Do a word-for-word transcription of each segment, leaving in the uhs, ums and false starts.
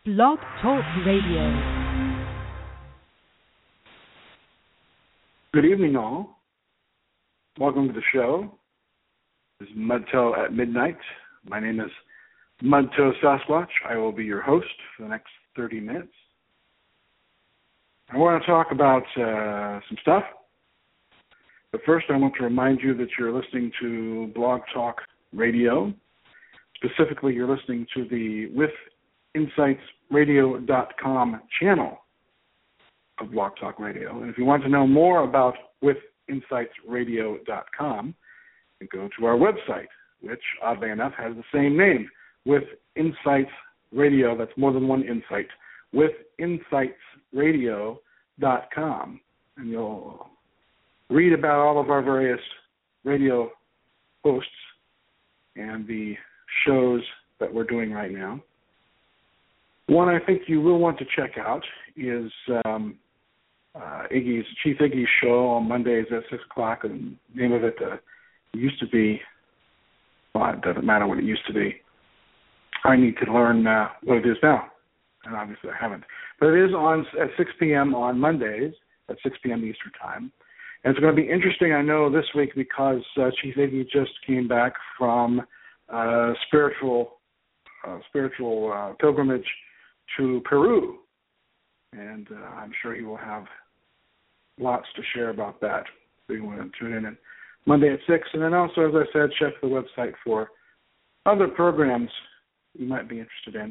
Blog Talk Radio. Good evening, all. Welcome to the show. This is Mudtoe at Midnight. My name is Mudtoe Sasquatch. I will be your host for the next thirty minutes. I want to talk about uh, some stuff. But first, I want to remind you that you're listening to Blog Talk Radio. Specifically, you're listening to the with insights radio dot com channel of Blog Talk Radio. And if you want to know more about with insights radio dot com, you go to our website, which, oddly enough, has the same name, With Insights Radio. That's more than one insight. with insights radio dot com. And you'll read about all of our various radio hosts and the shows that we're doing right now. One I think you will want to check out is um, uh, Iggy's Chief Iggy's show on Mondays at six o'clock. And the name of it uh, used to be, well, it doesn't matter what it used to be. I need to learn uh, what it is now, and obviously I haven't. But it is on at six p.m. on Mondays at six p.m. Eastern Time. And it's going to be interesting, I know, this week because uh, Chief Iggy just came back from uh, spiritual uh, spiritual uh, pilgrimage to Peru. And uh, I'm sure he will have lots to share about that. So you want to tune in on Monday at six. And then also, as I said, check the website for other programs you might be interested in.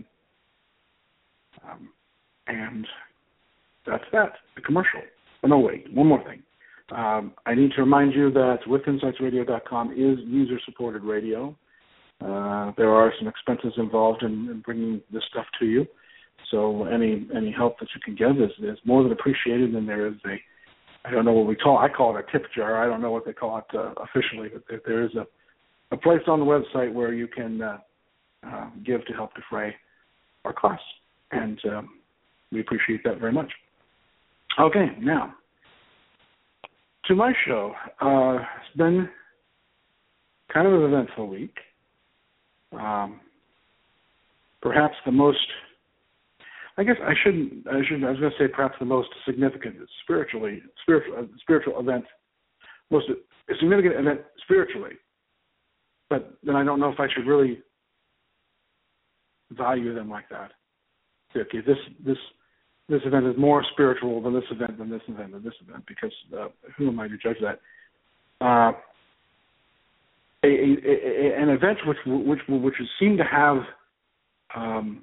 Um, and that's that, the commercial. Oh, no, wait, one more thing. Um, I need to remind you that with insights radio dot com is user-supported radio. Uh, there are some expenses involved in, in bringing this stuff to you. So any any help that you can give is, is more than appreciated. And there is a, I don't know what we call, I call it a tip jar. I don't know what they call it uh, officially, but there, there is a, a place on the website where you can uh, uh, give to help defray our costs. And um, we appreciate that very much. Okay, now, to my show. Uh, it's been kind of an eventful week. Um, perhaps the most, I guess I shouldn't, I shouldn't, I was going to say perhaps the most significant spiritually, spiritual, uh, spiritual event, most significant event spiritually. But then I don't know if I should really value them like that. Okay, this, this, this event is more spiritual than this event, than this event, than this event, because uh, who am I to judge that? Uh, a, a, a, an event which which which seemed to have, um,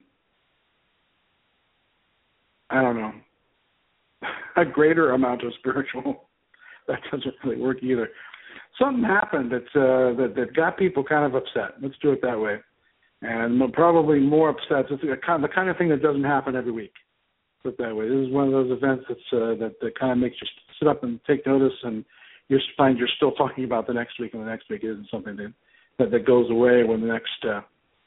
I don't know, a greater amount of spiritual. That doesn't really work either. Something happened that uh, that that got people kind of upset. Let's do it that way, and probably more upset. It's the kind, the kind of thing that doesn't happen every week. Put it that way. This is one of those events that's uh, that that kind of makes you sit up and take notice, and you find you're still talking about the next week, and the next week isn't something that that, that goes away when the next uh,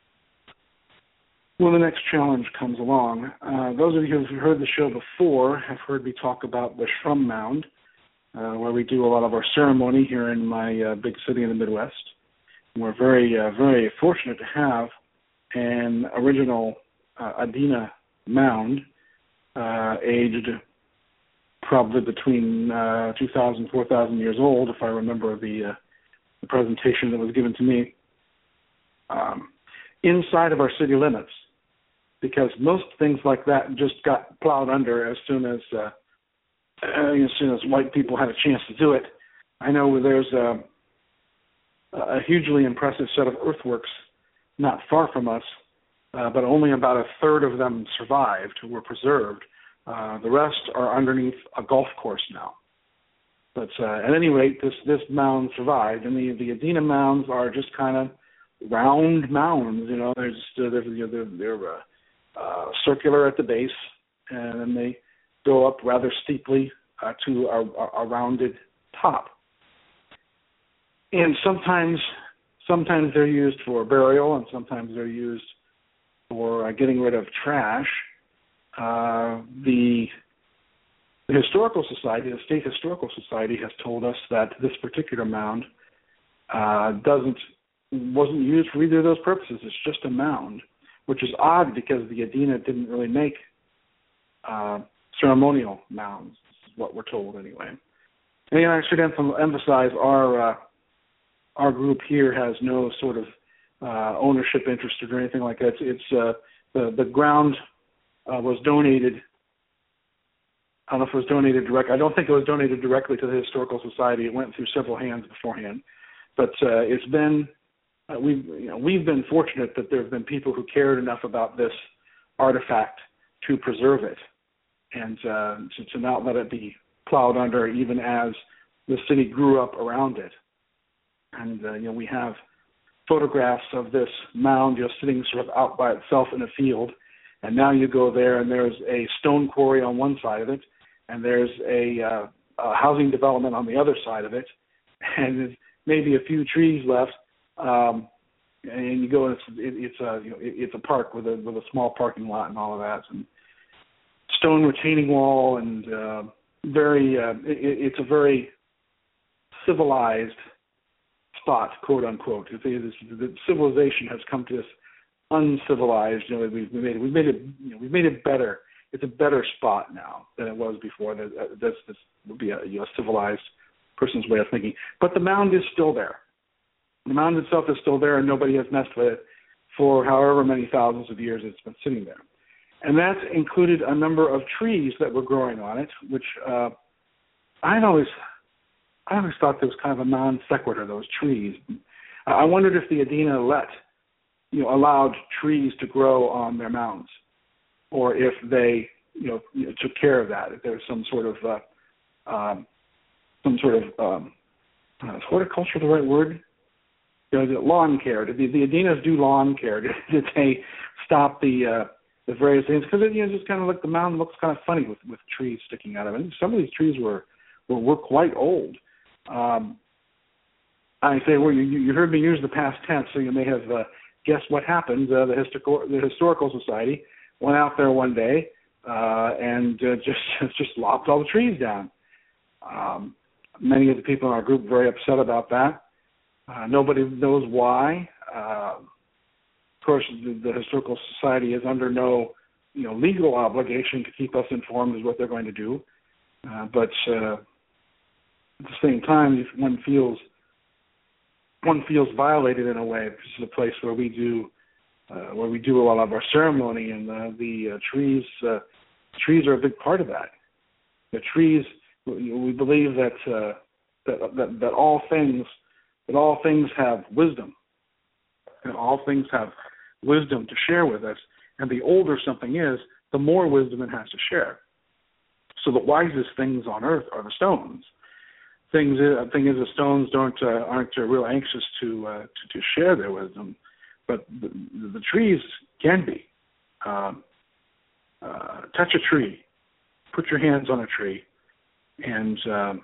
when the next challenge comes along. Uh, those of you who've heard the show before have heard me talk about the Shrum Mound, uh, where we do a lot of our ceremony here in my uh, big city in the Midwest. And we're very uh, very fortunate to have an original uh, Adena mound, uh, aged probably between uh, two thousand, four thousand years old, if I remember the, uh, the presentation that was given to me, um, inside of our city limits, because most things like that just got plowed under as soon as uh, as soon as white people had a chance to do it. I know there's a, a hugely impressive set of earthworks not far from us, uh, but only about a third of them survived, were preserved. Uh, the rest are underneath a golf course now. But uh, at any rate, this, this mound survived, and the, the Adena mounds are just kind of round mounds. You know, they're just uh, they're, you know, they're, they're uh, uh, circular at the base, and then they go up rather steeply uh, to a, a, a rounded top. And sometimes, sometimes they're used for burial, and sometimes they're used for uh, getting rid of trash. Uh, the, the Historical Society, the State Historical Society, has told us that this particular mound uh, doesn't wasn't used for either of those purposes. It's just a mound. which is odd because the Adena didn't really make uh, ceremonial mounds. This is what we're told anyway. And I should emphasize our uh, our group here has no sort of uh, ownership interest or anything like that. It's, it's uh, the the ground uh, was donated. I don't know if it was donated direct. I don't think it was donated directly to the Historical Society. It went through several hands beforehand, but uh, it's been uh, we've you know, we've been fortunate that there have been people who cared enough about this artifact to preserve it and uh, to, to not let it be plowed under, even as the city grew up around it. And uh, you know, we have photographs of this mound just sitting sort of out by itself in a field. And now you go there, and there's a stone quarry on one side of it, and there's a, uh, a housing development on the other side of it, and there's maybe a few trees left. Um, and you go, and it's it, it's a you know, it, it's a park with a with a small parking lot and all of that, and stone retaining wall, and uh, very uh, it, it's a very civilized spot, quote unquote. It's, it's, the civilization has come to this uncivilized. You know, we've made it, we've made it you know, we've made it better. It's a better spot now than it was before. That this this would be a, you know, a civilized person's way of thinking. But the mound is still there. The mound itself is still there, and nobody has messed with it for however many thousands of years it's been sitting there. And that's included a number of trees that were growing on it, which uh, I'd always, I always thought there was kind of a non sequitur, those trees. I wondered if the Adena let, you know, allowed trees to grow on their mounds, or if they, you know, you know took care of that. If there was some sort of, uh, um, some sort of, um, uh, is horticulture the right word? You know, lawn care. Did the, the Adenas do lawn care? Did, did they stop the uh, the various things? Because it, you know, just kind of like the mountain looks kind of funny with, with trees sticking out of it. And some of these trees were were, were quite old. Um, I say, well, you, you heard me use the past tense, so you may have uh, guessed what happened. Uh, the, historical, the Historical Society went out there one day uh, and uh, just just lopped all the trees down. Um, many of the people in our group were very upset about that. Uh, nobody knows why. Uh, of course, the, the Historical Society is under no, you know, legal obligation to keep us informed as what they're going to do. Uh, but uh, at the same time, if one feels one feels violated in a way. This is a place where we do uh, where we do a lot of our ceremony, and uh, the uh, trees uh, trees are a big part of that. The trees, we believe that uh, that, that that all things. That all things have wisdom, and all things have wisdom to share with us. And the older something is, the more wisdom it has to share. So the wisest things on earth are the stones. Things, uh, thing is, the stones don't uh, aren't uh, real anxious to, uh, to to share their wisdom, but the, the trees can be. Um, uh, touch a tree, put your hands on a tree, and um,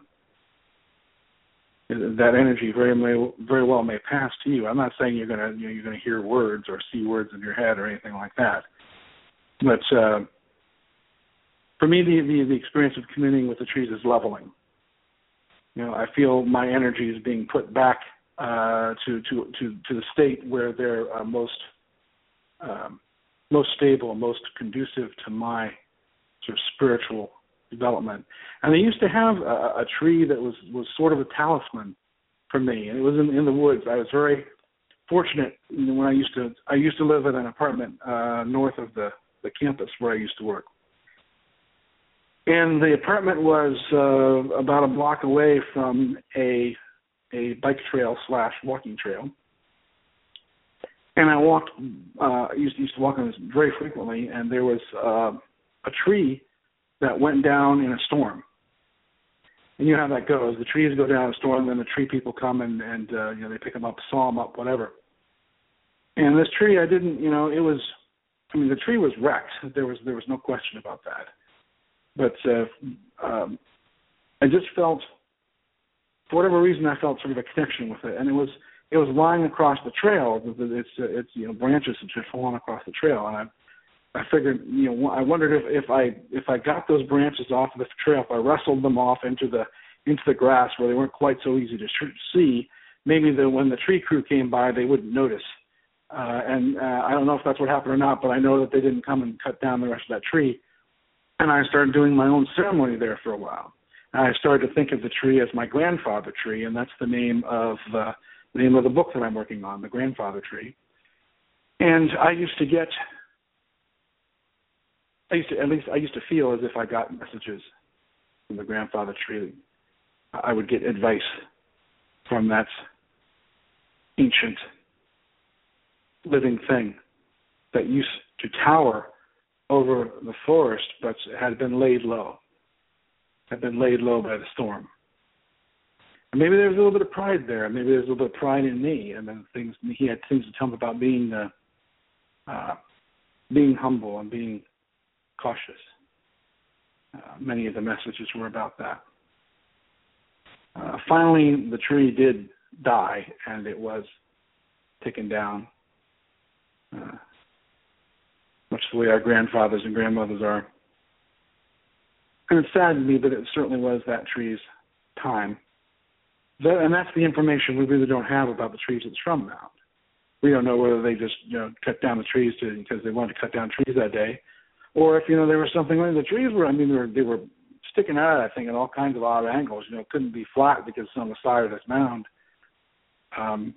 that energy very may, very well may pass to you. I'm not saying you're gonna you know, you're gonna hear words or see words in your head or anything like that. But uh, for me, the, the the experience of communing with the trees is leveling. You know, I feel my energy is being put back uh, to to to to the state where they're uh, most um, most stable, most conducive to my sort of spiritual development. And they used to have a, a tree that was, was sort of a talisman for me, and it was in, in the woods. I was very fortunate when I used to I used to live in an apartment uh, north of the, the campus where I used to work. And the apartment was uh, about a block away from a a bike trail slash walking trail. And I walked, uh, I used, used to walk on this very frequently, and there was uh, a tree that went down in a storm. And you know how that goes. The trees go down in a storm, then the tree people come and, and uh, you know, they pick them up, saw them up, whatever. And this tree, I didn't, you know, it was, I mean, the tree was wrecked. There was there was no question about that. But uh, um, I just felt, for whatever reason, I felt sort of a connection with it. And it was it was lying across the trail. It's, it's you know, branches had just fallen across the trail. And I I figured, you know, I wondered if, if I if I got those branches off of the trail, if I wrestled them off into the into the grass where they weren't quite so easy to see, maybe the, when the tree crew came by, they wouldn't notice Uh, and uh, I don't know if that's what happened or not, but I know that they didn't come and cut down the rest of that tree. And I started doing my own ceremony there for a while. And I started to think of the tree as my grandfather tree, and that's the name of uh, the name of the book that I'm working on, The Grandfather Tree. And I used to get, I used to, at least I used to feel as if I got messages from the grandfather tree. I would get advice from that ancient living thing that used to tower over the forest, but had been laid low, had been laid low by the storm. And maybe there's a little bit of pride there. Maybe there's a little bit of pride in me, and then things he had things to tell me about being, uh, uh, being humble and being cautious. Uh, many of the messages were about that. Uh, finally, the tree did die, and it was taken down. Uh, much the way our grandfathers and grandmothers are. And it saddened me that it certainly was that tree's time. That, and that's the information we really don't have about the trees at the Shrum Mound. We don't know whether they just, you know, cut down the trees to, because they wanted to cut down trees that day, or if, you know, there was something, the trees were, I mean, they were, they were sticking out, I think, at all kinds of odd angles. You know, it couldn't be flat because it's on the side of this mound. Um,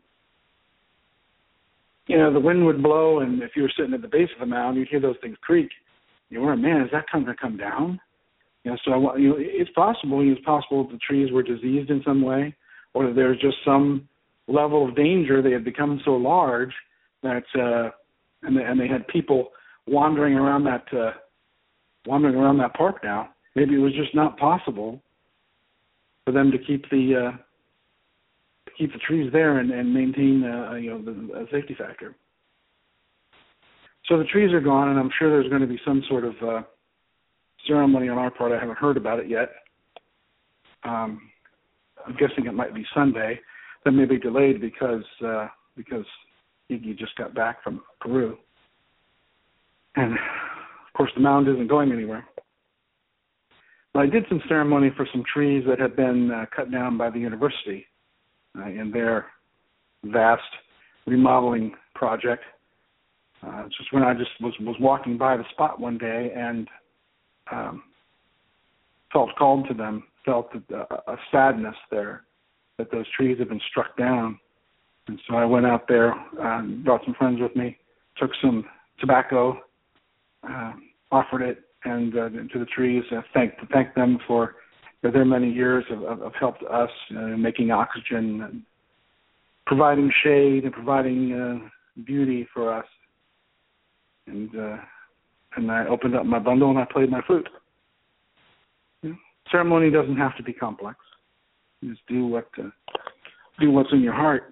you know, the wind would blow, and if you were sitting at the base of the mound, you'd hear those things creak. You were, man, is that going to come down? You know, so I, you know, it's possible. It's possible that the trees were diseased in some way, or that there was just some level of danger. They had become so large that, uh, and, they, and they had people wandering around that, uh, wandering around that park now. Maybe it was just not possible for them to keep the uh, keep the trees there and, and maintain, uh, you know, the, a safety factor. So the trees are gone, and I'm sure there's going to be some sort of uh, ceremony on our part. I haven't heard about it yet. Um, I'm guessing it might be Sunday. That may be delayed because uh, because Iggy just got back from Peru, and of course the mound isn't going anywhere. But I did some ceremony for some trees that had been uh, cut down by the university uh, in their vast remodeling project. Uh, just when I just was, was walking by the spot one day and um, felt called to them, felt a, a sadness there that those trees had been struck down. And so I went out there, uh, brought some friends with me, took some tobacco, uh, offered it and uh, to the trees, uh, thank to thank them for their many years of, of, of help to us, uh, making oxygen and providing shade and providing uh, beauty for us. And uh, and I opened up my bundle and I played my flute. Yeah. Ceremony doesn't have to be complex. You just do what uh, do what's in your heart.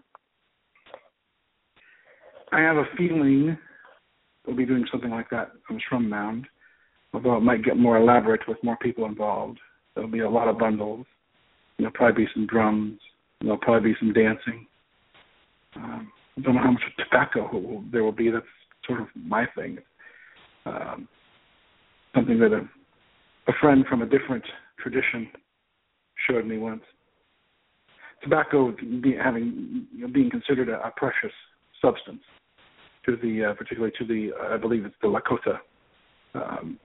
I have a feeling we'll be doing something like that on the Shrum Mound, although it might get more elaborate with more people involved. There'll be a lot of bundles. There'll probably be some drums. There'll probably be some dancing. Um, I don't know how much tobacco will, there will be. That's sort of my thing. Um, something that a, a friend from a different tradition showed me once. Tobacco be, having you know, being considered a, a precious substance to the, uh, particularly to the, uh, I believe it's the Lakota, um,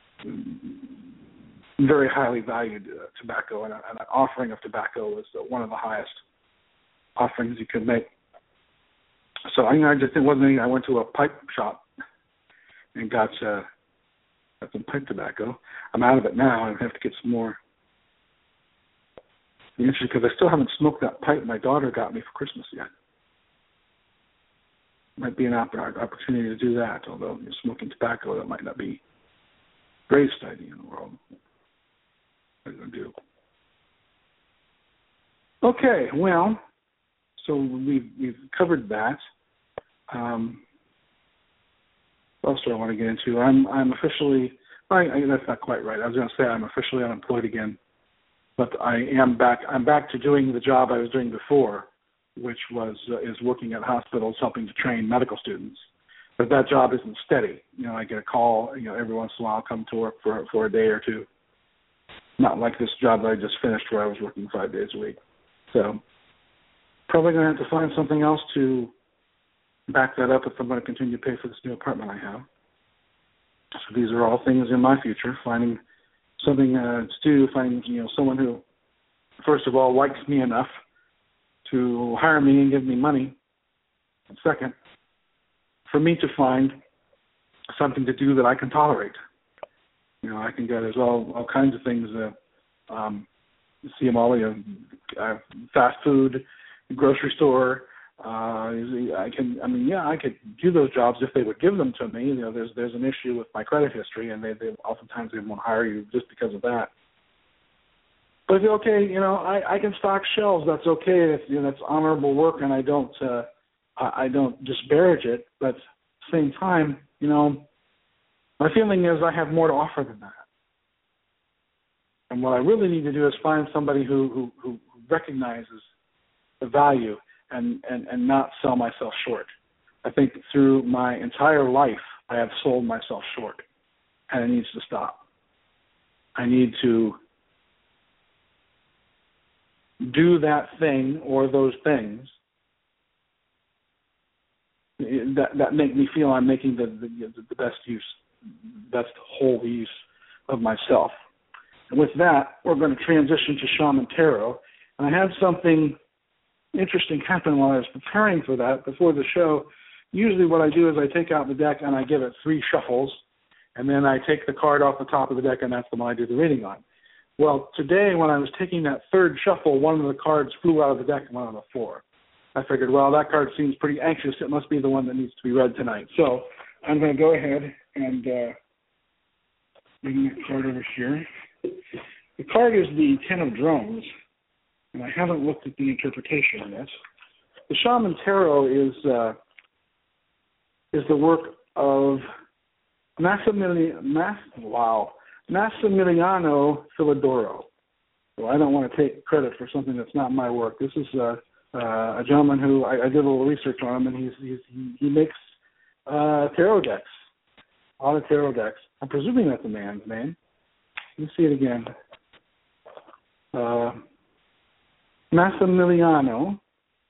very highly valued uh, tobacco, and, a, and an offering of tobacco was uh, one of the highest offerings you could make. So I, I just it wasn't anything. I went to a pipe shop and got, uh, got some pipe tobacco. I'm out of it now. I have to get some more. It's interesting because I still haven't smoked that pipe my daughter got me for Christmas yet. Might be an opportunity to do that, although you're smoking tobacco, that might not be the greatest idea in the world. What are you going to do? Okay, well, so we've, we've covered that. Um, what else do I want to get into? I'm I'm officially, I, I, that's not quite right. I was going to say I'm officially unemployed again, but I am back. I'm back to doing the job I was doing before, which was uh, is working at hospitals helping to train medical students. But that job isn't steady. You know, I get a call, you know, every once in a while I'll come to work for for a day or two. Not like this job that I just finished where I was working five days a week. So probably going to have to find something else to back that up if I'm going to continue to pay for this new apartment I have. So these are all things in my future, finding something uh, to do, finding, you know, someone who, first of all, likes me enough to hire me and give me money. And second, for me to find something to do that I can tolerate. You know, I can get, there's all, all kinds of things, uh, um, you see them all, you know, uh, fast food, grocery store. Uh, I can, I mean, yeah, I could do those jobs if they would give them to me. You know, there's there's an issue with my credit history, and they, they oftentimes they won't hire you just because of that. But if you're okay, you know, I, I can stock shelves. That's okay. If, you know, that's honorable work, and I don't uh, I, I don't disparage it. But at the same time, you know, my feeling is I have more to offer than that. And what I really need to do is find somebody who who, who recognizes the value and, and, and not sell myself short. I think through my entire life, I have sold myself short, and it needs to stop. I need to do that thing or those things that, that make me feel I'm making the, the, the best use, best whole use of myself. And with that, we're going to transition to Shaman Tarot. And I had something interesting happen while I was preparing for that before the show. Usually what I do is I take out the deck and I give it three shuffles, and then I take the card off the top of the deck, and that's the one I do the reading on. Well, today when I was taking that third shuffle, one of the cards flew out of the deck and went on the floor. I figured, well, that card seems pretty anxious. It must be the one that needs to be read tonight. So I'm going to go ahead and uh, bring that card over here. The card is the Ten of Drums, and I haven't looked at the interpretation yet. The Shaman Tarot is uh, is the work of Massimiliano, Mass, wow, Massimiliano Filodoro. So I don't want to take credit for something that's not my work. This is uh, uh, a gentleman who I, I did a little research on him, and he's, he's he, he makes uh, tarot decks, a lot of tarot decks. I'm presuming that's a man's name. Let me see it again. Uh, Massimiliano,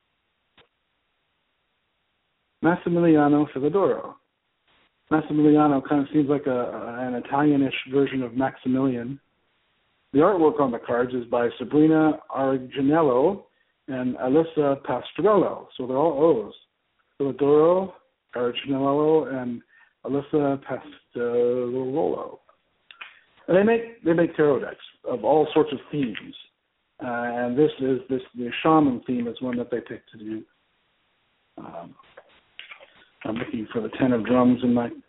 Massimiliano Filodoro. Massimiliano kind of seems like a, an Italianish version of Maximilian. The artwork on the cards is by Sabrina Arginello and Alyssa Pastrello, so they're all O's. Filodoro, Arginello, and Alyssa Pastrello. And they make they make tarot decks of all sorts of themes. Uh, and this is this the shaman theme is one that they picked to do. Um, I'm looking for the Ten of Drums in my.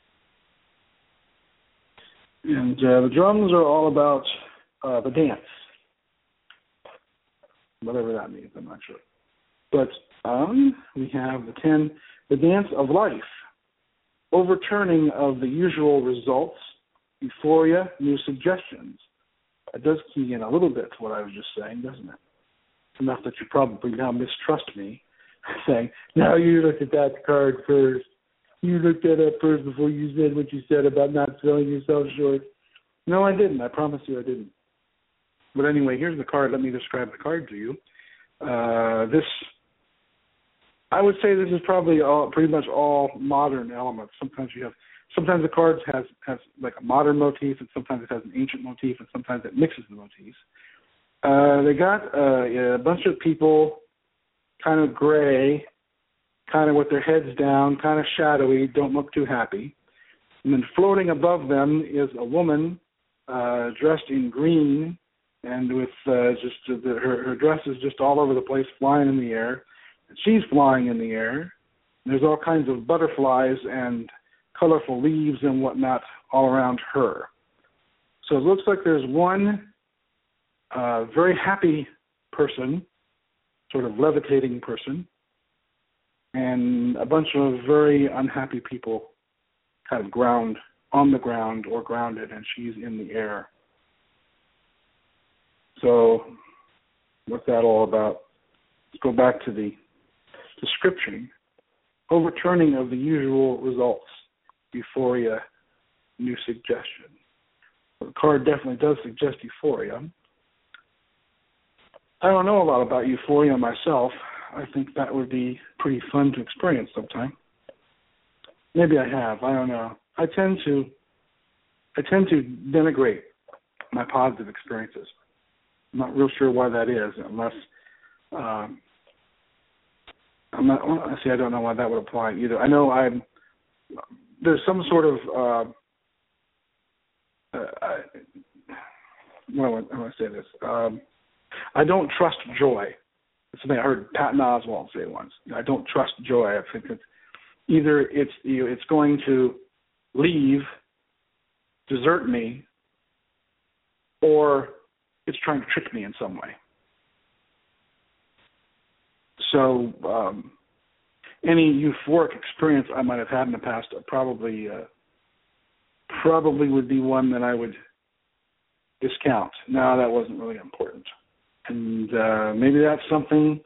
And uh, the drums are all about uh, the dance, whatever that means. I'm not sure. But um, we have the ten, the dance of life, overturning of the usual results, euphoria, new suggestions. It does key in a little bit to what I was just saying, doesn't it? Enough that you probably now mistrust me, saying, now you looked at that card first. You looked at it first before you said what you said about not selling yourself short. No, I didn't. I promise you I didn't. But anyway, here's the card. Let me describe the card to you. Uh, this, I would say this is probably all, pretty much all modern elements. Sometimes you have Sometimes the cards has, has like a modern motif, and sometimes it has an ancient motif, and sometimes it mixes the motifs. Uh, they got uh, a bunch of people, kind of gray, kind of with their heads down, kind of shadowy, don't look too happy. And then floating above them is a woman uh, dressed in green, and with uh, just uh, the, her, her dress is just all over the place, flying in the air. And she's flying in the air. And there's all kinds of butterflies and colorful leaves and whatnot all around her. So it looks like there's one uh, very happy person, sort of levitating person, and a bunch of very unhappy people kind of ground on the ground or grounded, and she's in the air. So what's that all about? Let's go back to the description. Overturning of the usual results. Euphoria, new suggestion. The card definitely does suggest euphoria. I don't know a lot about euphoria myself. I think that would be pretty fun to experience sometime. Maybe I have. I don't know. I tend to, I tend to denigrate my positive experiences. I'm not real sure why that is, unless um, I'm not. Well, see, I don't know why that would apply either. I know I'm. There's some sort of. Uh, uh, I, well, I want to say this. Um, I don't trust joy. That's something I heard Patton Oswalt say once. I don't trust joy. I think that either it's you know, it's going to leave, desert me, or it's trying to trick me in some way. So um, any euphoric experience I might have had in the past probably uh, probably would be one that I would discount. No, that wasn't really important. And uh, maybe that's something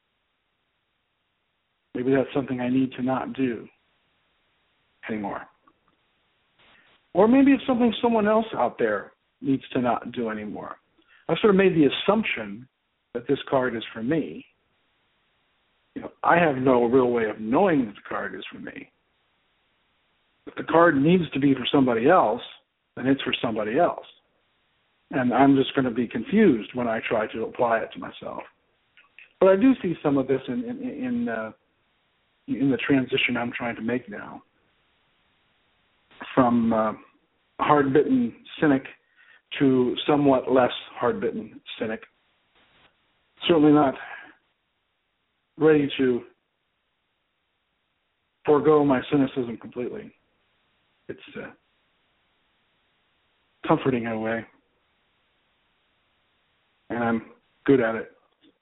maybe that's something I need to not do anymore. Or maybe it's something someone else out there needs to not do anymore. I've sort of made the assumption that this card is for me. You know, I have no real way of knowing that the card is for me. If the card needs to be for somebody else, then it's for somebody else. And I'm just going to be confused when I try to apply it to myself. But I do see some of this in in in, uh, in the transition I'm trying to make now, from uh, hard-bitten cynic to somewhat less hard-bitten cynic. Certainly not ready to forego my cynicism completely. It's uh, comforting in a way, and I'm good at it.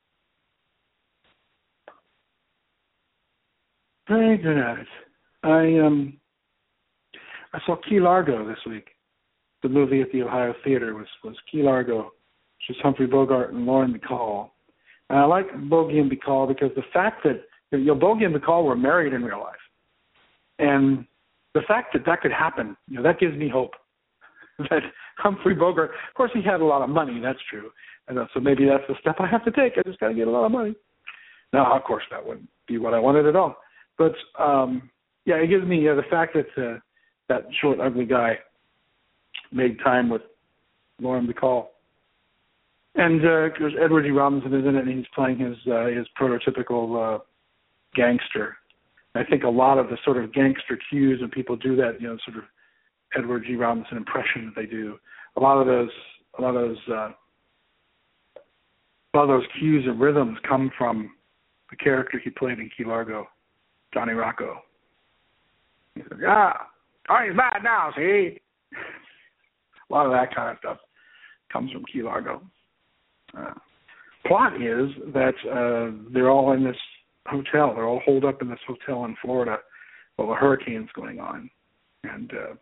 Very good at it. I um I saw Key Largo this week. The movie at the Ohio Theater was, was Key Largo, which is Humphrey Bogart and Lauren Bacall. And I like Bogey and Bacall because the fact that, you know, Bogey and Bacall were married in real life. And the fact that that could happen, you know, that gives me hope. That Humphrey Bogart, of course he had a lot of money, that's true. And so maybe that's the step I have to take. I just got to get a lot of money. Now, of course, that wouldn't be what I wanted at all. But, um, yeah, it gives me uh, the fact that uh, that short, ugly guy made time with Lauren Bacall. And uh, Edward G. Robinson is in it, and he's playing his uh, his prototypical uh, gangster. I think a lot of the sort of gangster cues when people do that, you know, sort of Edward G. Robinson impression that they do, a lot of those, a lot of those, uh, a lot of those cues and rhythms come from the character he played in Key Largo, Johnny Rocco. He's like, ah, oh, he's bad now, see? A lot of that kind of stuff comes from Key Largo. Uh, plot is that uh, they're all in this hotel. They're all holed up in this hotel in Florida while a hurricane's going on. And uh,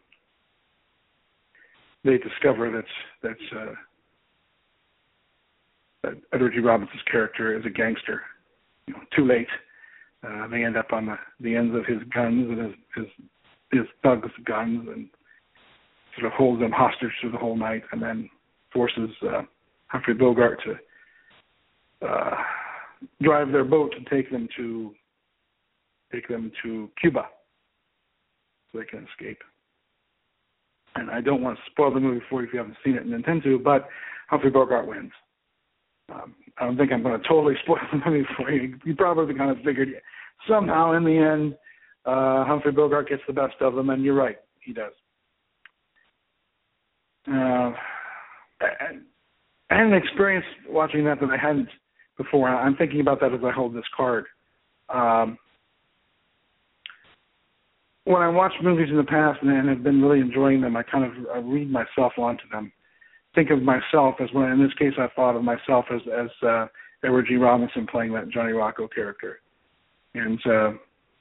they discover that, that's, uh, that Edward G. Robinson's character is a gangster. You know, too late. Uh, they end up on the, the ends of his guns and his, his his thugs' guns and sort of holds them hostage through the whole night, and then forces uh, Humphrey Bogart to uh, drive their boat and take them to take them to Cuba so they can escape. And I don't want to spoil the movie for you if you haven't seen it and intend to, but Humphrey Bogart wins. Um, I don't think I'm going to totally spoil the movie for you. You probably kind of figured somehow in the end uh, Humphrey Bogart gets the best of them, and you're right, he does. Uh, I had an experience watching that that I hadn't before. I'm thinking about that as I hold this card. Um, when I watched movies in the past and have been really enjoying them, I kind of I read myself onto them. Think of myself as when, in this case, I thought of myself as as uh, Edward G. Robinson playing that Johnny Rocco character. And uh,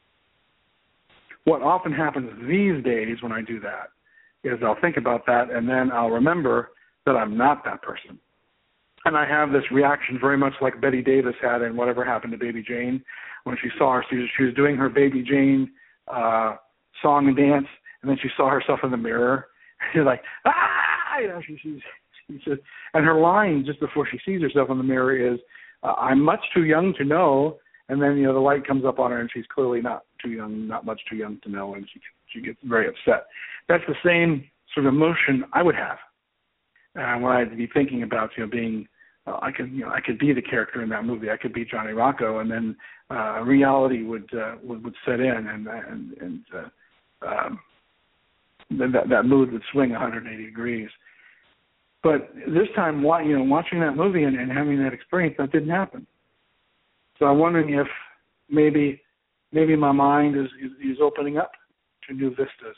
what often happens these days when I do that is I'll think about that and then I'll remember that I'm not that person. And I have this reaction very much like Betty Davis had in Whatever Happened to Baby Jane when she saw her, she was, she was doing her Baby Jane uh, song and dance, and then she saw herself in the mirror. She's like, ah! You know, she, she's, she's just, and her line just before she sees herself in the mirror is, uh, I'm much too young to know, And then, you know, the light comes up on her, and she's clearly not too young, not much too young to know, and she she gets very upset. That's the same sort of emotion I would have uh, when I'd be thinking about, you know, being, uh, I could, you know, I could be the character in that movie. I could be Johnny Rocco, and then uh, reality would, uh, would would set in, and and and uh, um, that that mood would swing one hundred eighty degrees. But this time, you know, watching that movie and, and having that experience, that didn't happen. So I'm wondering if maybe maybe my mind is, is, is opening up to new vistas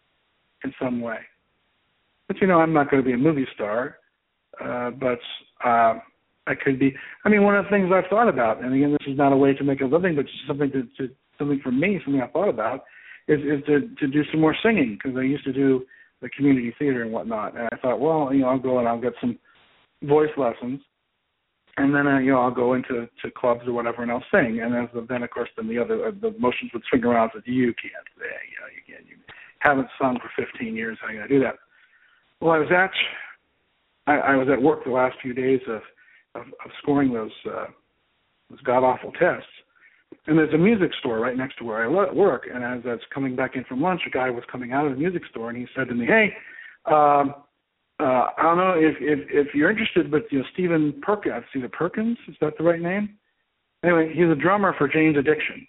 in some way. But, you know, I'm not going to be a movie star, uh, but uh, I could be. I mean, one of the things I've thought about, and again, this is not a way to make a living, but just something to, to something for me, something I thought about, is, is to, to do some more singing, because I used to do the community theater and whatnot. And I thought, well, you know, I'll go and I'll get some voice lessons, and then uh, you know, I'll go into to clubs or whatever, and I'll sing. And as, then, of course, then the other uh, the emotions would swing around. That you can't, yeah, you know, you can't. You haven't sung for fifteen years. How are you gonna do that? Well, I was at I, I was at work the last few days of of, of scoring those uh, those god awful tests. And there's a music store right next to where I work. And as I was coming back in from lunch, a guy was coming out of the music store, and he said to me, "Hey, um, uh, I don't know if, if if you're interested, but you know, Stephen Perkins, Stephen Perkins, is that the right name? Anyway, he's a drummer for Jane's Addiction,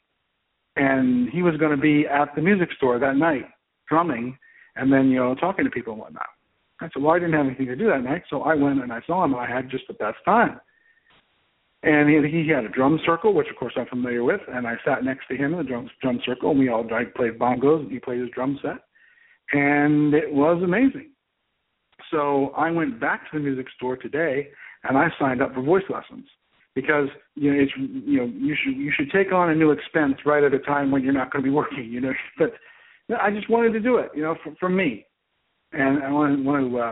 and he was going to be at the music store that night, drumming, and then you know, talking to people and whatnot." I said, "Well, I didn't have anything to do that night, so I went and I saw him, and I had just the best time." And he, he had a drum circle, which, of course, I'm familiar with, and I sat next to him in the drum, drum circle, and we all I played bongos, and he played his drum set, and it was amazing. So I went back to the music store today, and I signed up for voice lessons because you know it's you know you should you should take on a new expense right at a time when you're not going to be working, you know. But you know, I just wanted to do it, you know, for, for me, and I want to, want to uh,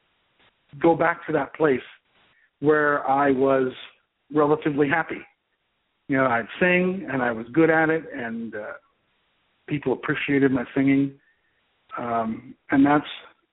go back to that place where I was relatively happy. You know, I'd sing, and I was good at it, and uh, people appreciated my singing. Um, and that's,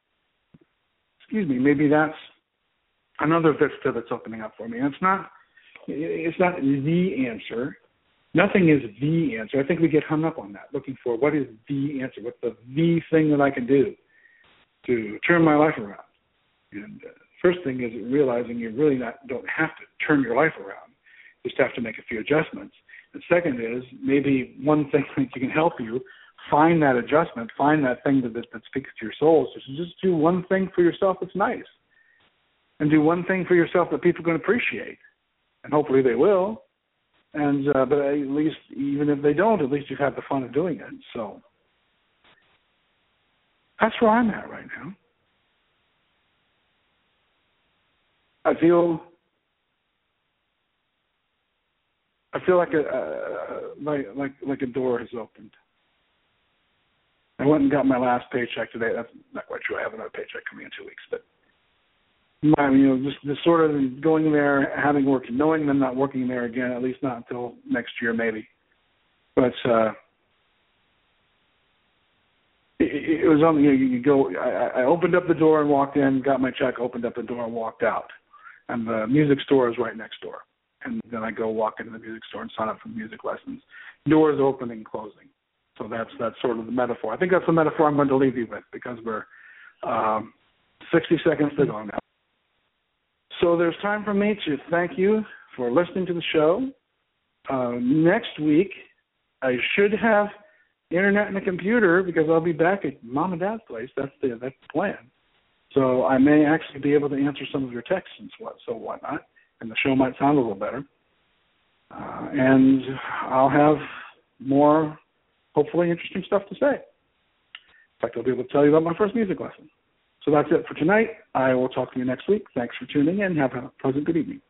excuse me, maybe that's another vista that's opening up for me. And it's not, it's not the answer. Nothing is the answer. I think we get hung up on that, looking for what is the answer, what's the the thing that I can do to turn my life around. And uh, first thing is realizing you really not don't have to turn your life around. You just have to make a few adjustments. And second is maybe one thing that can help you find that adjustment, find that thing that, that, that speaks to your soul. So just do one thing for yourself that's nice. And do one thing for yourself that people can appreciate. And hopefully they will. And uh, but at least, even if they don't, at least you've had the fun of doing it. So that's where I'm at right now. I feel I feel like a uh, like like like a door has opened. I went and got my last paycheck today. That's not quite true. I have another paycheck coming in two weeks, but my, you know, just just sort of going there, having worked, knowing them not working there again, at least not until next year, maybe. But uh, it, it was on. You know, you go. I, I opened up the door and walked in, got my check, opened up the door and walked out. And the music store is right next door. And then I go walk into the music store and sign up for music lessons. Doors opening, closing. So that's that's sort of the metaphor. I think that's the metaphor I'm going to leave you with because we're um, sixty seconds to go now. So there's time for me to thank you for listening to the show. Uh, next week, I should have internet and a computer because I'll be back at Mom and Dad's place. That's the, that's the plan. So I may actually be able to answer some of your texts and what, so whatnot, and the show might sound a little better. Uh, and I'll have more, hopefully, interesting stuff to say. In fact, I'll be able to tell you about my first music lesson. So that's it for tonight. I will talk to you next week. Thanks for tuning in. Have a pleasant good evening.